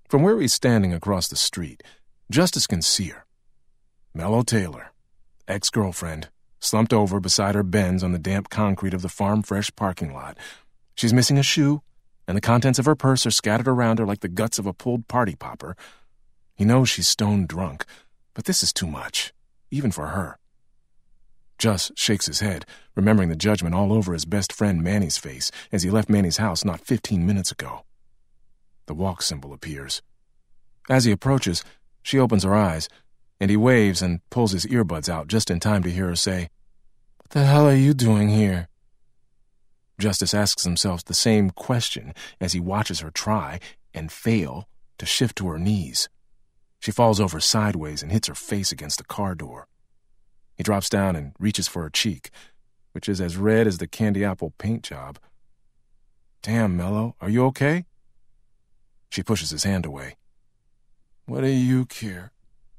From where he's standing across the street, Justice can see her. Mello Taylor, ex-girlfriend, slumped over beside her Benz on the damp concrete of the Farm Fresh parking lot. She's missing a shoe, and the contents of her purse are scattered around her like the guts of a pulled party popper. He knows she's stone drunk, but this is too much, even for her. Just shakes his head, remembering the judgment all over his best friend Manny's face as he left Manny's house not 15 minutes ago. The walk symbol appears. As he approaches, she opens her eyes, and he waves and pulls his earbuds out just in time to hear her say, "What the hell are you doing here?" Justice asks himself the same question as he watches her try and fail to shift to her knees. She falls over sideways and hits her face against the car door. He drops down and reaches for her cheek, which is as red as the candy apple paint job. "Damn, Mello, are you okay?" She pushes his hand away. "What do you care?"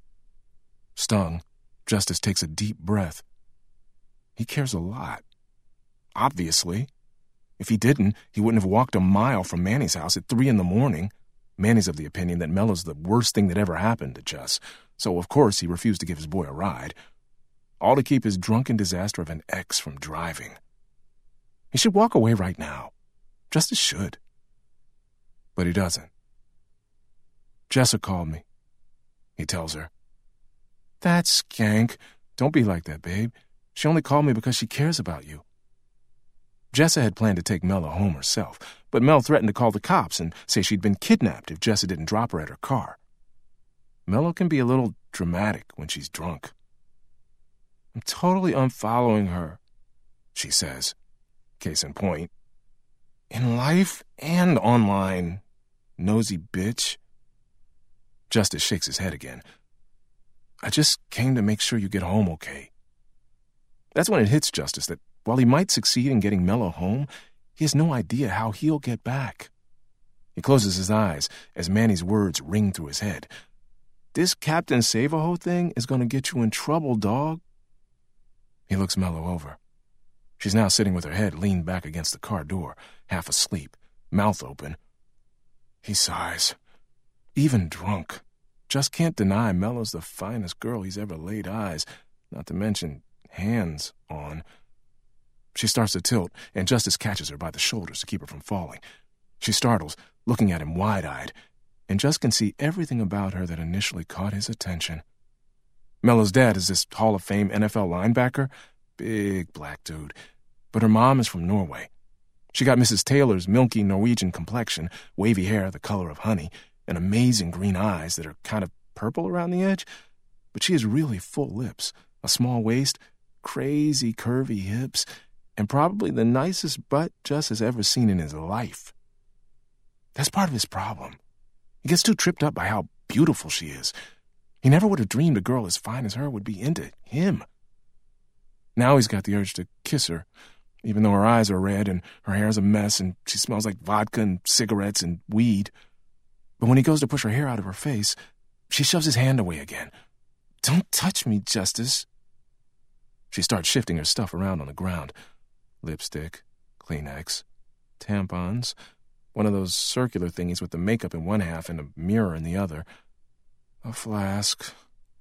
Stung, Justice takes a deep breath. He cares a lot. Obviously. If he didn't, he wouldn't have walked a mile from Manny's house at 3 a.m. Manny's of the opinion that Mello's the worst thing that ever happened to Jus, so of course he refused to give his boy a ride. All to keep his drunken disaster of an ex from driving. He should walk away right now. Justice should. But he doesn't. "Jessa called me," he tells her. "That skank. Don't be like that, babe. She only called me because she cares about you." Jessa had planned to take Mello home herself, but Mel threatened to call the cops and say she'd been kidnapped if Jessa didn't drop her at her car. Mello can be a little dramatic when she's drunk. "I'm totally unfollowing her," she says. Case in point. "In life and online, nosy bitch." Justice shakes his head again. "I just came to make sure you get home okay." That's when it hits Justice that while he might succeed in getting Mello home, he has no idea how he'll get back. He closes his eyes as Manny's words ring through his head. "This Captain Save-A-Ho thing is going to get you in trouble, dog." He looks Mello over. She's now sitting with her head leaned back against the car door, half asleep, mouth open. He sighs. Even drunk, just can't deny Mello's the finest girl he's ever laid eyes, not to mention hands on. She starts to tilt, and Justice catches her by the shoulders to keep her from falling. She startles, looking at him wide-eyed, and Just can see everything about her that initially caught his attention. Mello's dad is this Hall of Fame NFL linebacker, big black dude, but her mom is from Norway. She got Mrs. Taylor's milky Norwegian complexion, wavy hair the color of honey, and amazing green eyes that are kind of purple around the edge, but she has really full lips, a small waist, crazy curvy hips, and probably the nicest butt Just has ever seen in his life. That's part of his problem. He gets too tripped up by how beautiful she is. He never would have dreamed a girl as fine as her would be into him. Now he's got the urge to kiss her, even though her eyes are red and her hair's a mess and she smells like vodka and cigarettes and weed. But when he goes to push her hair out of her face, she shoves his hand away again. "Don't touch me, Justice." She starts shifting her stuff around on the ground. Lipstick, Kleenex, tampons, one of those circular thingies with the makeup in one half and a mirror in the other, a flask.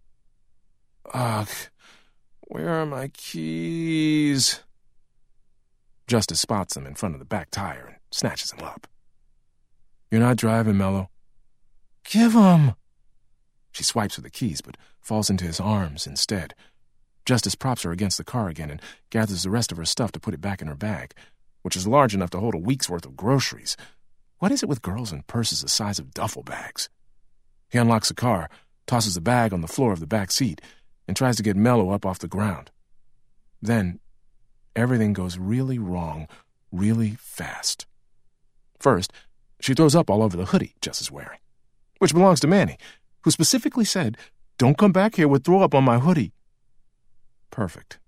Ugh, where are my keys? Justice spots them in front of the back tire and snatches them up. "You're not driving, Mello." "Give 'em." She swipes for the keys, but falls into his arms instead. Justice props her against the car again and gathers the rest of her stuff to put it back in her bag, which is large enough to hold a week's worth of groceries. What is it with girls and purses the size of duffel bags? He unlocks the car, tosses the bag on the floor of the back seat, and tries to get Mello up off the ground. Then, everything goes really wrong, really fast. First, she throws up all over the hoodie Jess is wearing, which belongs to Manny, who specifically said, "Don't come back here with throw up on my hoodie." Perfect.